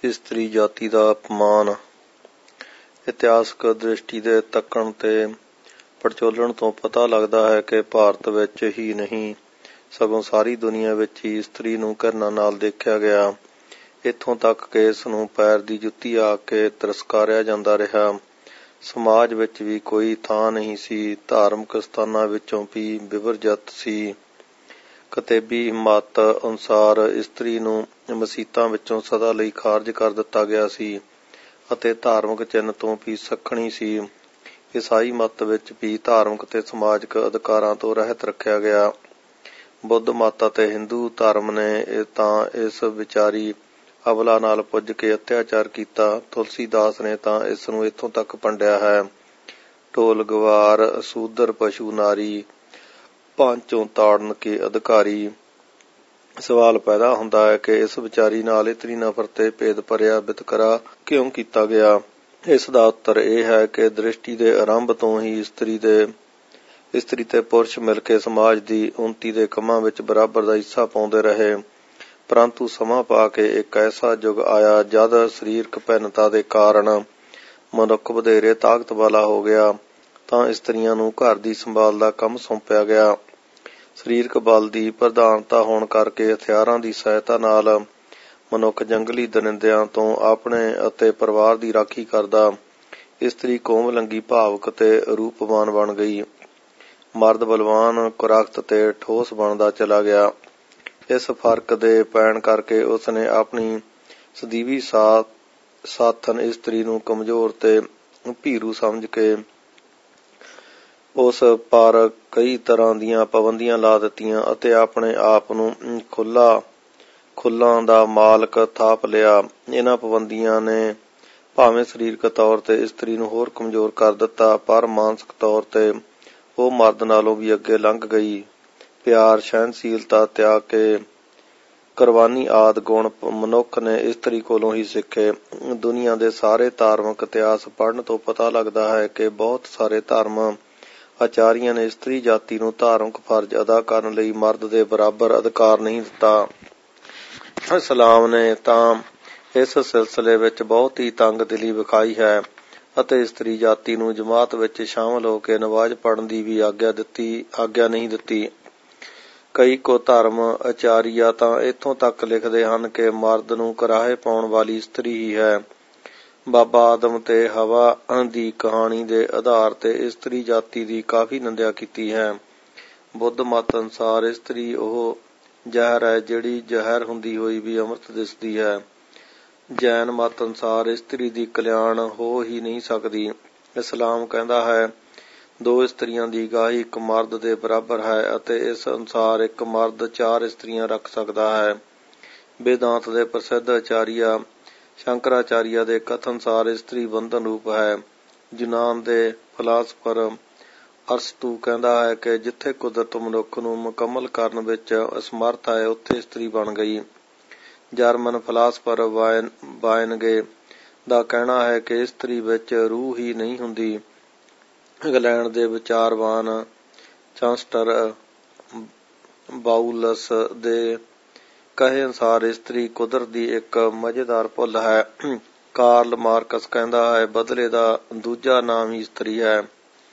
ਇਸਤਰੀ ਜਾਤੀ ਦਾ ਅਪਮਾਨ। ਇਤਿਹਾਸਕ ਦ੍ਰਿਸ਼ਟੀ ਦੇ ਤੱਕਣ ਤੇ ਪੜਚੋਲਣ ਤੋਂ ਪਤਾ ਲੱਗਦਾ ਹੈ ਕਿ ਭਾਰਤ ਵਿੱਚ ਹੀ ਨਹੀਂ ਸਗੋਂ ਸਾਰੀ ਦੁਨੀਆ ਵਿੱਚ ਹੀ ਇਸਤਰੀ ਨੂੰ ਘਿਰਣਾ ਨਾਲ ਦੇਖਿਆ ਗਿਆ। ਇੱਥੋਂ ਤੱਕ ਕਿ ਇਸ ਨੂੰ ਪੈਰ ਦੀ ਜੁੱਤੀ ਆਖ ਕੇ ਤਿਰਸਕਾਰਿਆ ਜਾਂਦਾ ਰਿਹਾ। ਸਮਾਜ ਵਿੱਚ ਵੀ ਕੋਈ ਥਾਂ ਨਹੀਂ ਸੀ। ਧਾਰਮਿਕ ਸਥਾਨਾਂ ਵਿੱਚੋਂ ਵੀ ਵਿਵਰਜਿਤ ਸੀ। ਕਤੇਬੀ ਮੱਤ ਅਨੁਸਾਰ ਇਸਤਰੀ ਨੂੰ ਮਸੀਤਾਂ ਵਿੱਚੋਂ ਸਦਾ ਲਈ ਖਾਰਜ ਕਰ ਦਿੱਤਾ ਗਿਆ ਸੀ ਅਤੇ ਧਾਰਮਿਕ ਚਿੰਨ੍ਹ ਤੋਂ ਵੀ ਸੱਖਣੀ ਸੀ। ਈਸਾਈ ਮੱਤ ਵਿੱਚ ਵੀ ਧਾਰਮਿਕ ਤੇ ਸਮਾਜਿਕ ਅਧਿਕਾਰਾਂ ਤੋਂ ਰਹਿਤ ਰੱਖਿਆ ਗਿਆ। ਬੁੱਧ ਮੱਤ ਅਤੇ ਹਿੰਦੂ ਧਰਮ ਨੇ ਤਾਂ ਇਸ ਵਿਚਾਰੀ ਅਬਲਾ ਨਾਲ ਪੁੱਜ ਕੇ ਅਤਿਆਚਾਰ ਕੀਤਾ। ਤੁਲਸੀਦਾਸ ਨੇ ਤਾਂ ਇਸ ਨੂੰ ਇੱਥੋਂ ਤੱਕ ਪੰਡਿਆ ਹੈ: ਢੋਲ ਗਵਾਰ ਸ਼ੂਦਰ ਪਸ਼ੂ ਨਾਰੀ ਪਾਂਚੋਂ ਤਾੜਨ ਕੇ ਅਧਿਕਾਰੀ। ਸਵਾਲ ਪੈਦਾ ਹੁੰਦਾ ਹੈ ਕਿ ਇਸ ਵਿਚਾਰੀ ਨਾਲ ਇਤਨੀ ਨਫ਼ਰਤ ਤੇ ਭੇਦ ਭਰਿਆ ਵਿਤਕਰਾ ਕਿਉਂ ਕੀਤਾ ਗਿਆ। ਇਸ ਦਾ ਉੱਤਰ ਇਹ ਹੈ ਕਿ ਦ੍ਰਿਸ਼ਟੀ ਦੇ ਆਰੰਭ ਤੋਂ ਹੀ ਇਸਤਰੀ ਤੇ ਪੁਰਸ਼ ਮਿਲ ਕੇ ਸਮਾਜ ਦੀ ਉੱਨਤੀ ਦੇ ਕੰਮਾਂ ਵਿੱਚ ਬਰਾਬਰ ਦਾ ਹਿੱਸਾ ਪਾਉਂਦੇ ਰਹੇ। ਪਰੰਤੂ ਸਮਾਂ ਪਾ ਕੇ ਇੱਕ ਐਸਾ ਯੁੱਗ ਆਇਆ ਜਦ ਸਰੀਰਕ ਭਿੰਨਤਾ ਦੇ ਕਾਰਨ ਮਨੁੱਖ ਵਧੇਰੇ ਤਾਕਤ ਵਾਲਾ ਹੋ ਗਿਆ ਤਾਂ ਇਸਤਰੀਆਂ ਨੂੰ ਘਰ ਦੀ ਸੰਭਾਲ ਦਾ ਕੰਮ ਸੌਂਪਿਆ ਗਿਆ। ਸਰੀਰਕ ਬਲ ਦੀ ਪ੍ਰਧਾਨਤਾ ਹੋਣ ਕਰਕੇ ਹਥਿਆਰਾਂ ਦੀ ਸਹਾਇਤਾ ਨਾਲ ਮਨੁੱਖ ਜੰਗਲੀ ਦਰਿੰਦਿਆਂ ਤੋਂ ਆਪਣੇ ਅਤੇ ਪਰਿਵਾਰ ਦੀ ਰਾਖੀ ਕਰਦਾ। ਇਸਤਰੀ ਕੋਮਲੰਗੀ, ਭਾਵੁਕ ਤੇ ਰੂਪਵਾਨ ਬਣ ਗਈ। ਮਰਦ ਬਲਵਾਨ, ਕੁਰਖਤ ਤੇ ਠੋਸ ਬਣਦਾ ਚਲਾ ਗਿਆ। ਇਸ ਫਰਕ ਦੇ ਪੈਣ ਕਰਕੇ ਉਸਨੇ ਆਪਣੀ ਸਦੀਵੀ ਸਾਥਣ ਇਸਤਰੀ ਨੂੰ ਕਮਜ਼ੋਰ ਤੇ ਭੀਰੂ ਸਮਝ ਕੇ ਉਸ ਪਰ ਕਈ ਤਰ੍ਹਾਂ ਦੀਆਂ ਪਾਬੰਦੀਆਂ ਲਾ ਦਿੱਤੀਆਂ ਅਤੇ ਆਪਣੇ ਆਪ ਨੂੰ ਖੁੱਲ੍ਹਾਂ ਦਾ ਮਾਲਕ ਥਾਪ ਲਿਆ। ਇਹਨਾਂ ਪਾਬੰਦੀਆਂ ਨੇ ਭਾਵੇਂ ਸਰੀਰਕ ਤੌਰ ਤੇ ਇਸਤਰੀ ਨੂੰ ਹੋਰ ਕਮਜ਼ੋਰ ਕਰ ਦਿੱਤਾ, ਪਰ ਮਾਨਸਿਕ ਤੌਰ ਤੇ ਉਹ ਮਰਦ ਨਾਲੋਂ ਵੀ ਅੱਗੇ ਲੰਘ ਗਈ। ਪਿਆਰ, ਸਹਿਣਸ਼ੀਲਤਾ, ਤਿਆਗ ਕੇ ਕੁਰਬਾਨੀ ਆਦਿ ਗੁਣ ਮਨੁੱਖ ਨੇ ਇਸਤਰੀ ਕੋਲੋਂ ਹੀ ਸਿੱਖੇ। ਦੁਨੀਆ ਦੇ ਸਾਰੇ ਧਾਰਮਿਕ ਇਤਿਹਾਸ ਪੜ੍ਹਨ ਤੋਂ ਪਤਾ ਲੱਗਦਾ ਹੈ ਕਿ ਬਹੁਤ ਸਾਰੇ ਧਰਮ ਆਚਾਰੀਆਂ ਨੇ ਇਸਤਰੀ ਜਾਤੀ ਨੂੰ ਧਾਰਮਿਕ ਫਰਜ਼ ਅਦਾ ਕਰਨ ਲਈ ਮਰਦ ਦੇ ਬਰਾਬਰ ਅਧਿਕਾਰ ਨਹੀਂ ਦਿੱਤਾ। ਇਸਲਾਮ ਨੇ ਤਾਂ ਇਸ ਸਿਲਸਿਲੇ ਵਿੱਚ ਬਹੁਤ ਹੀ ਤੰਗ-ਦਿਲੀ ਵਿਖਾਈ ਹੈ ਅਤੇ ਇਸਤਰੀ ਜਾਤੀ ਨੂੰ ਜਮਾਤ ਵਿੱਚ ਸ਼ਾਮਲ ਹੋ ਕੇ ਨਮਾਜ਼ ਪੜ੍ਹਨ ਦੀ ਵੀ ਆਗਿਆ ਨਹੀਂ ਦਿੱਤੀ। ਕਈ ਕੁ ਧਰਮ ਆਚਾਰੀਆ ਤਾਂ ਇੱਥੋਂ ਤੱਕ ਲਿਖਦੇ ਹਨ ਕਿ ਮਰਦ ਨੂੰ ਕੁਰਾਹੇ ਪਾਉਣ ਵਾਲੀ ਇਸਤਰੀ ਹੀ ਹੈ। ਬਾਬਾ ਆਦਮ ਤੇ ਹਵਾ ਦੀ ਕਹਾਣੀ ਦੇ ਆਧਾਰ ਤੇ ਇਸਤਰੀ ਜਾਤੀ ਦੀ ਕਾਫੀ ਨਿੰਦਿਆ ਕੀਤੀ ਹੈ। ਬੁੱਧ ਮੱਤ ਅਨੁਸਾਰ ਇਸਤਰੀ ਉਹ ਜ਼ਹਿਰ ਹੈ ਜਿਹੜੀ ਜ਼ਹਿਰ ਹੁੰਦੀ ਹੋਈ ਵੀ ਅੰਮ੍ਰਿਤ ਦਿਸਦੀ ਹੈ। ਜੈਨ ਮੱਤ ਅਨੁਸਾਰ ਇਸਤਰੀ ਦੀ ਕਲਿਆਣ ਹੋ ਹੀ ਨਹੀਂ ਸਕਦੀ। ਇਸਲਾਮ ਕਹਿੰਦਾ ਹੈ 2 ਇਸਤਰੀਆਂ ਦੀ ਗਾਹੀ ਇੱਕ ਮਰਦ ਦੇ ਬਰਾਬਰ ਹੈ ਅਤੇ ਇਸ ਅਨੁਸਾਰ ਇੱਕ ਮਰਦ 4 ਇਸਤਰੀਆਂ ਰੱਖ ਸਕਦਾ ਹੈ। ਵੇਦਾਂਤ ਦੇ ਪ੍ਰਸਿੱਧ ਆਚਾਰੀਆ ਸ਼ੰਕਰਾਚਾਰੀਆ ਦੇ ਕਥਨ ਅਨੁਸਾਰ ਇਸਤਰੀ ਬੰਧਨ ਰੂਪ ਹੈ। ਯੂਨਾਨ ਦੇ ਫਿਲਾਸਫਰ ਅਰਸਤੂ ਕਹਿੰਦਾ ਹੈ ਕਿ ਜਿੱਥੇ ਕੁਦਰਤ ਮਨੁੱਖ ਨੂੰ ਮੁਕੰਮਲ ਕਰਨ ਵਿੱਚ ਅਸਮਰਥ ਹੈ ਉੱਥੇ ਇਸਤਰੀ ਬਣ ਗਈ। ਜਰਮਨ ਫਿਲਾਸਫਰ ਵਾਇਨਗੇ ਦਾ ਕਹਿਣਾ ਹੈ ਕਿ ਇਸਤਰੀ ਵਿੱਚ ਰੂਹ ਹੀ ਨਹੀਂ ਹੁੰਦੀ। ਇੰਗਲੈਂਡ ਦੇ ਵਿਚਾਰਵਾਨ ਚਾਂਸਲਰ ਬਾਊਲਸ ਦੇ ਕਹੇ ਅਨੁਸਾਰ ਇਸਤਰੀ ਕੁਦਰਤ ਦੀ ਇੱਕ ਮਜ਼ੇਦਾਰ ਭੁੱਲ ਹੈ। ਕਾਰਲ ਮਾਰਕਸ ਕਹਿੰਦਾ ਹੈ ਬਦਲੇ ਦਾ ਦੂਜਾ ਨਾਮ ਹੀ ਇਸਤਰੀ ਹੈ।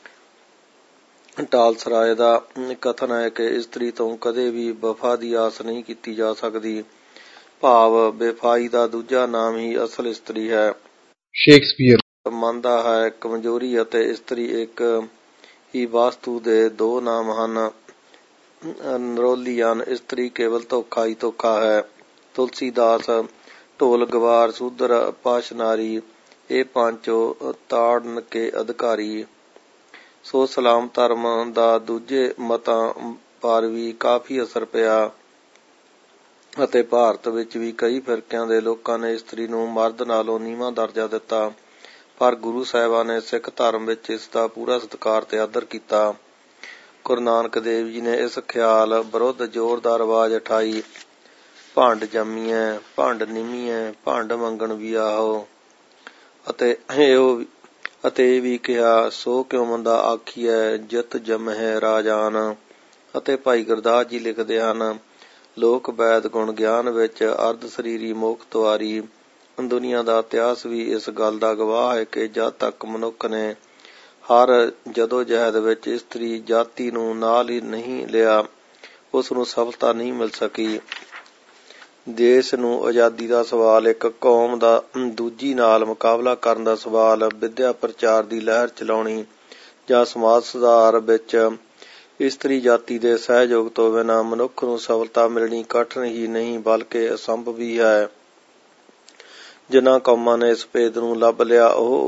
ਟਾਲਸਟਾਏ ਦਾ ਕਥਨ ਹੈ ਕਿ ਇਸਤਰੀ ਤੋਂ ਕਦੇ ਵੀ ਵਫਾ ਦੀ ਆਸ ਨਹੀਂ ਕੀਤੀ ਜਾ ਸਕਦੀ, ਭਾਵ ਬੇਵਫਾਈ ਦਾ ਦੂਜਾ ਨਾਮ ਹੀ ਅਸਲ ਇਸਤਰੀ ਹੈ। ਸ਼ੇਕਸਪੀਅਰ ਮੰਨਦਾ ਹੈ ਕਮਜ਼ੋਰੀ ਅਤੇ ਇਸਤਰੀ ਇੱਕ ਹੀ ਵਸਤੂ ਦੇ 2 ਨਾਮ ਹਨ। ਨਰੋਲੀਅਨ ਇਸਤਰੀ ਕੇਵਲ ਧੋਖਾ ਹੀ ਧੋਖਾ ਹੈ। ਤੁਲਸੀਦਾਸ ਢੋਲ ਗਵਾਰ ਸ਼ੂਦਰ ਪਾਸ਼ਨਾਰੀ ਇਹ ਪਾਂਚੋ ਤਾੜਨ ਕੇ ਅਧਿਕਾਰੀ। ਸੋ ਇਸਲਾਮ ਧਰਮ ਦਾ ਦੂਜੇ ਮਤਾਂ ਪਰ ਵੀ ਕਾਫੀ ਅਸਰ ਪਿਆ ਅਤੇ ਭਾਰਤ ਵਿੱਚ ਵੀ ਕਈ ਫਿਰਕਿਆਂ ਦੇ ਲੋਕਾਂ ਨੇ ਇਸਤਰੀ ਨੂੰ ਮਰਦ ਨਾਲੋਂ ਨੀਵਾਂ ਦਰਜਾ ਦਿੱਤਾ, ਪਰ ਗੁਰੂ ਸਾਹਿਬਾਂ ਨੇ ਸਿੱਖ ਧਰਮ ਵਿੱਚ ਇਸ ਦਾ ਪੂਰਾ ਸਤਿਕਾਰ ਤੇ ਆਦਰ ਕੀਤਾ। ਗੁਰੂ ਨਾਨਕ ਦੇਵ ਜੀ ਨੇ ਇਸ ਖਿਆਲ ਵਿਰੁੱਧ ਜ਼ੋਰਦਾਰ ਆਵਾਜ਼ ਉਠਾਈ, ਭੰਡ ਜੰਮੀਐ ਭੰਡ ਨਿਮੀਐ ਭੰਡ ਮੰਗਣ ਵੀ ਆਹੋ, ਅਤੇ ਇਹ ਵੀ ਕਿਹਾ ਸੋ ਕਿਉ ਮੰਦਾ ਆਖੀਐ ਜਿਤ ਜੰਮਹਿ ਰਾਜਾਨ। ਅਤੇ ਭਾਈ ਗੁਰਦਾਸ ਜੀ ਲਿਖਦੇ ਹਨ ਲੋਕ ਵੈਦ ਗੁਣ ਗਿਆਨ ਵਿੱਚ ਅਰਧ ਸਰੀਰੀ ਮੋਖ ਤੁਆਰੀ ਦੁਨੀਆ ਦਾ ਇਤਿਹਾਸ ਵੀ ਇਸ ਗੱਲ ਦਾ ਗਵਾਹ ਹੈ ਕਿ ਜਦ ਤੱਕ ਮਨੁੱਖ ਨੇ ਹਰ ਜਦੋਜਹਿਦ ਵਿੱਚ ਇਸਤਰੀ ਜਾਤੀ ਨੂੰ ਨਾਲ ਹੀ ਨਹੀਂ ਲਿਆ, ਉਸ ਨੂੰ ਸਫਲਤਾ ਨਹੀਂ ਮਿਲ ਸਕੀ। ਦੇਸ਼ ਨੂੰ ਆਜ਼ਾਦੀ ਦਾ ਸਵਾਲ, ਇੱਕ ਕੌਮ ਦਾ ਦੂਜੀ ਨਾਲ ਮੁਕਾਬਲਾ ਕਰਨ ਦਾ ਸਵਾਲ, ਵਿੱਦਿਆ ਪ੍ਰਚਾਰ ਦੀ ਲਹਿਰ ਚਲਾਉਣੀ ਜਾਂ ਸਮਾਜ ਸੁਧਾਰ ਵਿੱਚ ਇਸਤਰੀ ਜਾਤੀ ਦੇ ਸਹਿਯੋਗ ਤੋਂ ਬਿਨਾਂ ਮਨੁੱਖ ਨੂੰ ਸਫਲਤਾ ਮਿਲਣੀ ਕਠਿਨ ਹੀ ਨਹੀਂ ਬਲਕਿ ਅਸੰਭਵ ਹੀ ਹੈ। ਜਿਨ੍ਹਾਂ ਕੌਮਾਂ ਨੇ ਇਸ ਭੇਦ ਨੂੰ ਲੱਭ ਲਿਆ,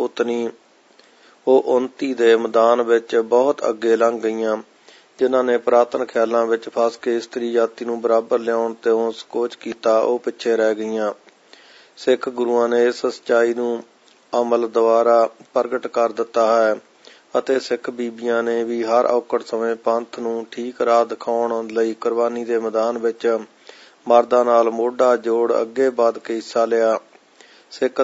ਉਹ ਉੱਨਤੀ ਦੇ ਮੈਦਾਨ ਵਿੱਚ ਬਹੁਤ ਅੱਗੇ ਲੰਘ ਗਈਆਂ। ਜਿਨ੍ਹਾਂ ਨੇ ਪੁਰਾਤਨ ਖਿਆਲਾਂ ਵਿੱਚ ਫਸ ਕੇ ਇਸਤਰੀ ਜਾਤੀ ਨੂੰ ਬਰਾਬਰ ਲਿਆਉਣ ਤੋਂ ਸੰਕੋਚ ਕੀਤਾ, ਉਹ ਪਿੱਛੇ ਰਹਿ ਗਈਆਂ। ਸਿੱਖ ਗੁਰੂਆਂ ਨੇ ਇਸ ਸੱਚਾਈ ਨੂੰ ਅਮਲ ਦੁਆਰਾ ਪ੍ਰਗਟ ਕਰ ਦਿੱਤਾ ਹੈ ਅਤੇ ਸਿੱਖ ਬੀਬੀਆਂ ਨੇ ਵੀ ਹਰ ਔਕੜ ਸਮੇਂ ਪੰਥ ਨੂੰ ਠੀਕ ਰਾਹ ਦਿਖਾਉਣ ਲਈ ਕੁਰਬਾਨੀ ਦੇ ਮੈਦਾਨ ਵਿੱਚ ਮਰਦਾਂ ਨਾਲ ਮੋਢਾ ਜੋੜ ਅੱਗੇ ਵਧ ਕੇ ਹਿੱਸਾ ਲਿਆ। ਸਿੱਖ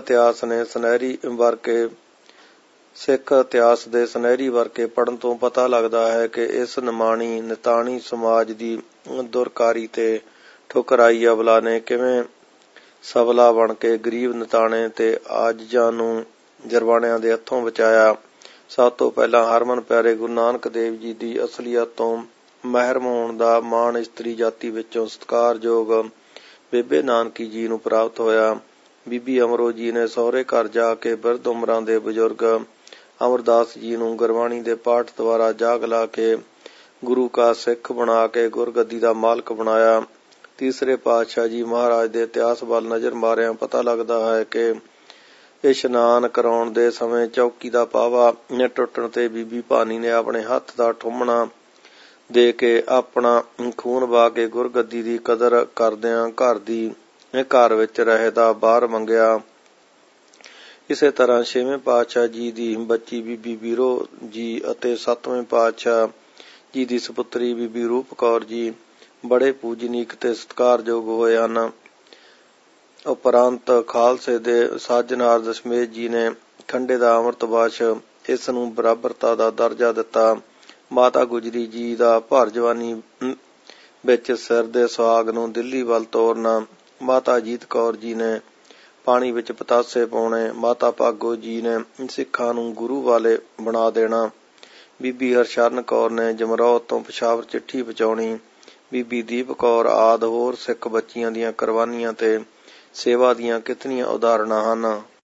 ਇਤਿਹਾਸ ਦੇ ਸੁਨਹਿਰੀ ਵਰਕੇ ਪੜ੍ਹਨ ਤੋਂ ਪਤਾ ਲੱਗਦਾ ਹੈ ਕਿ ਇਸ ਨਿਮਾਣੀ ਨਿਤਾਣੀ ਸਮਾਜ ਦੀ ਦੁਰਕਾਰੀ ਤੇ ਠੁਕਰਾਈ ਅਬਲਾ ਨੇ ਕਿਵੇਂ ਸਬਲਾ ਬਣ ਕੇ ਗਰੀਬ ਨਿਤਾਣੇ ਤੇ ਆਜਜ਼ਾਂ ਨੂੰ ਜਰਵਾਣਿਆਂ ਦੇ ਹੱਥੋਂ ਬਚਾਇਆ। ਸਭ ਤੋਂ ਪਹਿਲਾਂ ਹਰਮਨ ਪਿਆਰੇ ਗੁਰੂ ਨਾਨਕ ਦੇਵ ਜੀ ਦੀ ਅਸਲੀਅਤ ਤੋਂ ਮਹਿਰੂਮ ਹੋਣ ਦਾ ਮਾਣ ਇਸਤਰੀ ਜਾਤੀ ਵਿੱਚੋਂ ਸਤਿਕਾਰਯੋਗ ਬੇਬੇ ਨਾਨਕੀ ਜੀ ਨੂੰ ਪ੍ਰਾਪਤ ਹੋਇਆ। ਬੀਬੀ ਅਮਰੋ ਜੀ ਨੇ ਸਹੁਰੇ ਘਰ ਜਾ ਕੇ ਬਿਰਧ ਉਮਰਾਂ ਦੇ ਬਜ਼ੁਰਗ ਅਮਰਦਾਸ ਜੀ ਨੂੰ ਗੁਰਬਾਣੀ ਦੇ ਪਾਠ ਦੁਆਰਾ ਜਾਗ ਲਾ ਕੇ ਗੁਰੂ ਕਾ ਸਿੱਖ ਬਣਾ ਕੇ ਗੁਰਗੱਦੀ ਦਾ ਮਾਲਕ ਬਣਾਇਆ। ਤੀਸਰੇ ਪਾਤਸ਼ਾਹ ਜੀ ਮਹਾਰਾਜ ਦੇ ਇਤਿਹਾਸ ਵੱਲ ਨਜ਼ਰ ਮਾਰਿਆਂ ਪਤਾ ਲੱਗਦਾ ਹੈ ਕਿ ਇਸ਼ਨਾਨ ਕਰਾਉਣ ਦੇ ਸਮੇਂ ਚੌਕੀ ਦਾ ਪਾਵਾ ਟੁੱਟਣ ਤੇ ਬੀਬੀ ਭਾਨੀ ਨੇ ਆਪਣੇ ਹੱਥ ਦਾ ਠੁੰਮਣਾ ਦੇ ਕੇ ਆਪਣਾ ਖੂਨ ਵਹਾ ਕੇ ਗੁਰਗੱਦੀ ਦੀ ਕਦਰ ਕਰਦਿਆਂ ਘਰ ਵਿੱਚ ਰਹਿਦਾ ਬਾਹਰ ਮੰਗਿਆ। ਇਸੇ ਤਰ੍ਹਾਂ ਛੇਵੇਂ ਪਾਤਸ਼ਾਹ ਜੀ ਦੀ ਬੱਚੀ ਬੀਬੀ ਬੀਰੋ ਜੀ ਅਤੇ ਸੱਤਵੇਂ ਪਾਤਸ਼ਾਹ ਜੀ ਦੀ ਸਪੁੱਤਰੀ ਬੀਬੀ ਰੂਪ ਕੌਰ ਜੀ ਬੜੇ ਪੂਜਨੀਕ ਤੇ ਸਤਿਕਾਰਯੋਗ ਹੋਏ ਹਨ। ਉਪਰੰਤ ਖਾਲਸੇ ਦੇ ਸਾਜਨਹਾਰ ਦਸ਼ਮੇਸ਼ ਜੀ ਨੇ ਖੰਡੇ ਦਾ ਅੰਮ੍ਰਿਤ ਬਖਸ਼ ਇਸ ਨੂੰ ਬਰਾਬਰਤਾ ਦਾ ਦਰਜਾ ਦਿੱਤਾ। ਮਾਤਾ ਗੁਜਰੀ ਜੀ ਦਾ ਭਰ ਜਵਾਨੀ ਵਿੱਚ ਸਿਰ ਦੇ ਸੁਹਾਗ ਨੂੰ ਦਿੱਲੀ ਵੱਲ ਤੋਰਨਾ, ਮਾਤਾ ਅਜੀਤ ਕੌਰ ਜੀ ਨੇ ਪਾਣੀ ਵਿੱਚ ਪਤਾਸੇ ਪਾਉਣੇ, ਮਾਤਾ ਭਾਗੋ ਜੀ ਨੇ ਸਿੱਖਾਂ ਨੂੰ ਗੁਰੂ ਵਾਲੇ ਬਣਾ ਦੇਣਾ, ਬੀਬੀ ਹਰਸ਼ਰਨ ਕੌਰ ਨੇ ਜਮਰੌਦ ਤੋਂ ਪਸ਼ਾਵਰ ਚਿੱਠੀ ਪਹੁੰਚਾਉਣੀ, ਬੀਬੀ ਦੀਪ ਕੌਰ ਆਦਿ ਹੋਰ ਸਿੱਖ ਬੱਚੀਆਂ ਦੀਆਂ ਕੁਰਬਾਨੀਆਂ ਤੇ ਸੇਵਾ ਦੀਆਂ ਕਿਤਨੀਆਂ ਉਦਾਹਰਣਾਂ ਹਨ।